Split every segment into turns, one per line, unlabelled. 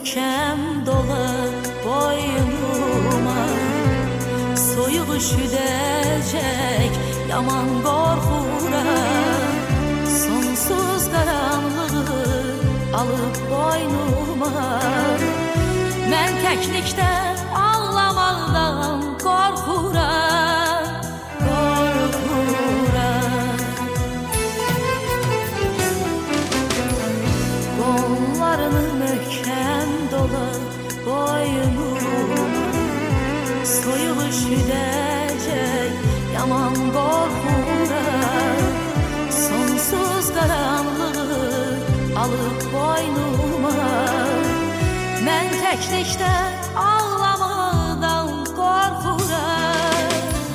möhkem dola boynuma, soyuq üşüdəcək yaman qorxuram. Sonsuz qaranlığı alıb boynuma, mən təklikdə ağlamaqdan qorxuram, qorxuram. Qollarını möhkəm dola boynuma, soyuq üşüdəcək yaman qorxuram. Sonsuz qaranlığı alıb boynuma, mən təklikdə ağlamaqdan qorxuram.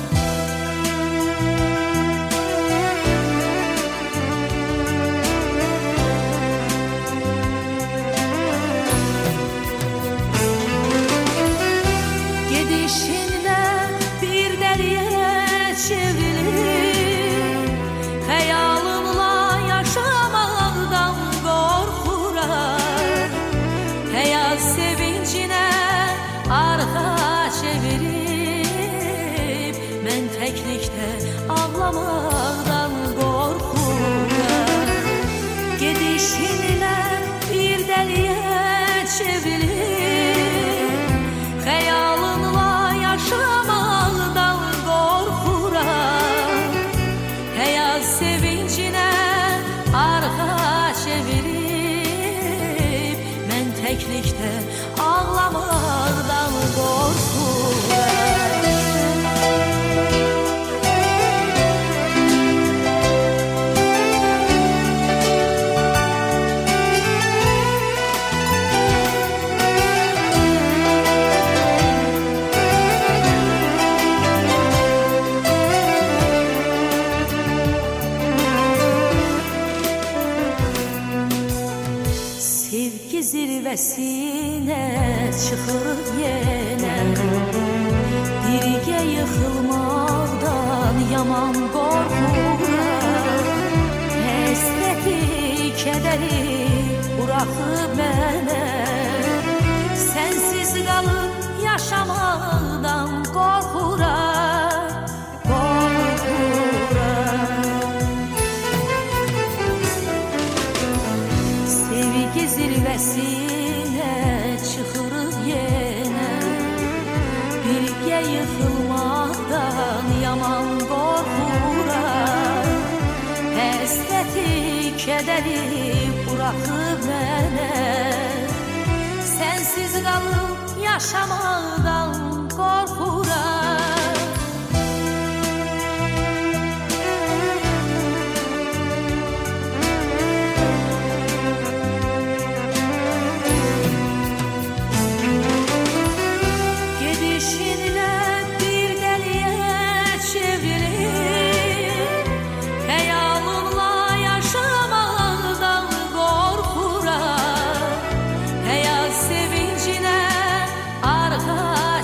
Gedişinlə bir dəliyə çevrilir, xəyalımla yaşamaqdan qorxuram. Həyat sevincinə arxa çevirib, mən təklikdə ağlamaqdan qorxuram. Gedişinlə bir dəliyə çevrilir, xəyalımla yaşamaqdan qorxuram. Həyat sevincinə arxa çevirib, mən təklikdə ağlamaqdan qorxuram. Sevgi zirvəsinə çıxırıq yenə, birgə yıxılmaqdan yaman qorxuram. Həsrəti, kədəri buraxıb mənə, sənsiz qalıb yaşamaqdan qorxuram, qorxuram. Sevgi zirvəsinə çıxırıq yenə, birgə yıxılmaqdan yaman qorxuram. Həsrəti, kədəri buraxıb mənə, sənsiz qalıb yaşamaqdan qorxuram. Gedişinlə bir dəliyə çevrilir, xəyalımla yaşamaqdan qorxuram. Həyat sevincinə arxa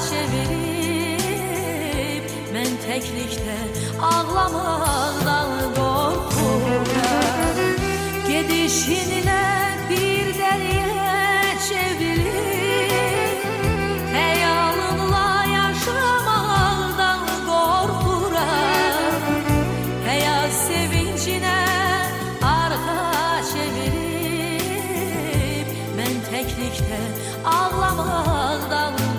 çevirib, mən təklikdə ağlamaqdan qorxuram. Gedişinlə bir dəliyə çevrilir, xəyalımla yaşamaqdan qorxuram. Həyat sevincinə arxa çevirib, mən təklikdə ağlamaqdan